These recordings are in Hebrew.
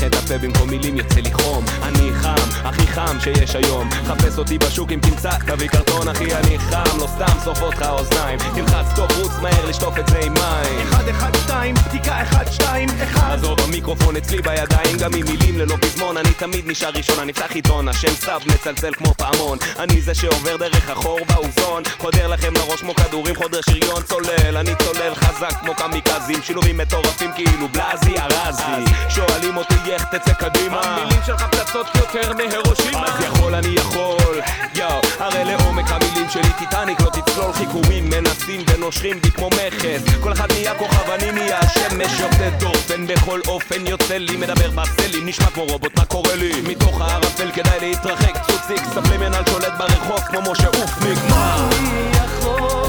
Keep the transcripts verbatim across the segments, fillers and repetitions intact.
פותח את הפה במקום מילים יוצא לי חום. אני חם, הכי חם שיש היום. חפש אותי בשוק אם תמצא, תביא קרטון אחי אני חם. לא סתם שורף אותך האוזניים, תלחץ טוב רוץ מהר לשטוף את זה עם מים. אחד אחד שתיים, בדיקה אחד שתיים אחד. עזוב המיקרופון אצלי בידיים, גם עם מילים ללא פזמון. אני תמיד נשאר ראשון, אני פתח עיתון, השם סב מצלצל כמו פעמון. אני זה שעובר דרך החור באוזון, חודר לכם לראש כמו כדורים, חודר שריון צולל. אני צולל חזק כמו קמיקזים, שילובים מטורפים כאילו בלזי ארזי. שואלים אותי איך תצא קדימה, המילים שלך פצצות יותר מהירושימה. אז יכול אני יכול, יאו, הרי לעומק המילים שלי טיטניק לא תצלול. חיכורים מנסים ונושרים בי כמו מכס, כל אחד נהיה כוכב אני נהיה השמש. יוצא דופן בכל אופן יוצא לי, מדבר בסלי נשמע כמו רובוט מה קורה לי. מתוך הערפל כדאי להתרחק, צוציק ספלימנל שולט ברחוב כמו משה אופניק. מה? אני יכול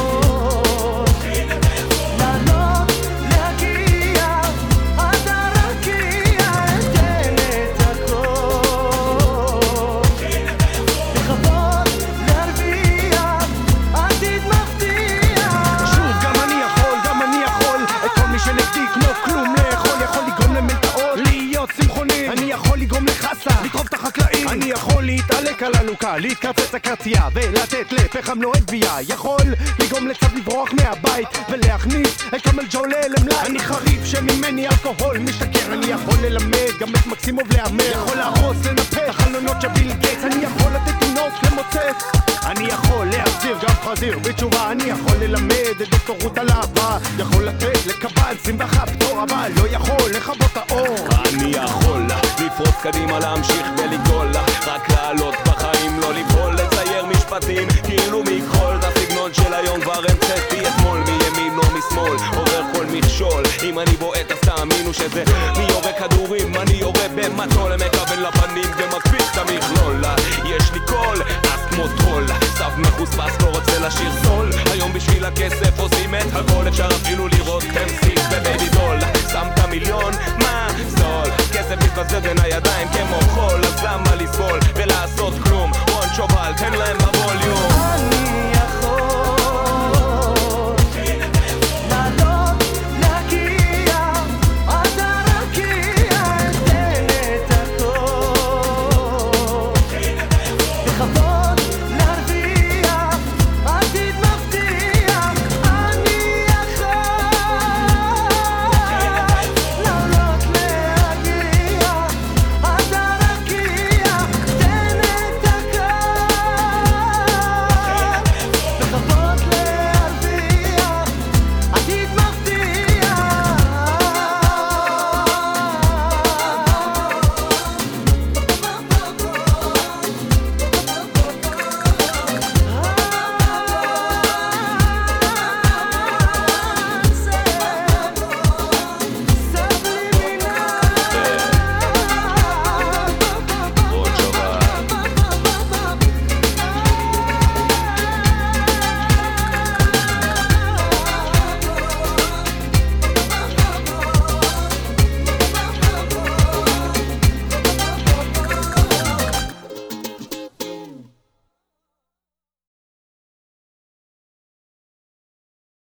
לטרוף את החקלאים. אני יכול להתעלק על הלוקה, להתקרצץ הקרצייה ולתת לפחם לא הדבייה. יכול לגרום לצד לברוח מהבית ולהכניס את קמל ג'ולה למלאי. אני חריף שממני אלכוהול משתכר. אני יכול ללמד גם את מקסימוב להמר. יכול להרוס לנפץ את החלונות של ביל גייטס. אני יכול לתת תינוק למוצץ. אני יכול להחזיר גם חזיר בתשובה. אני יכול ללמד את דוקטורות על אהבה. יכול לתת לקבל שמחה פתור, אבל לא יכול לכבות האור. אני יכול לפרוץ קדימה, להמשיך ולגדול, רק לעלות בחיים, לא ליפול, לצייר משפטים כאילו מכחול. את הסגנון של היום כבר המצאתי אתמול, מימין או משמאל עובר כל מכשול. אם אני בועט אז תאמינו שזה מי יורה כדורים, אני יורה במטול, מכוון לפנים ומקפיץ את המכלול. יש לי קול אז כמו טרול, סב מחוספס לא רוצה לשיר סול. היום בשביל הכסף עושים את הכל, אפשר אפילו לראות טמסיק בבייבי דול. שמת מיליון מה זול, כסף מתבזבז בין הידיים כמו חול, אז למה לסבול ולעשות כלום? וואן שובל תן להם בווליום.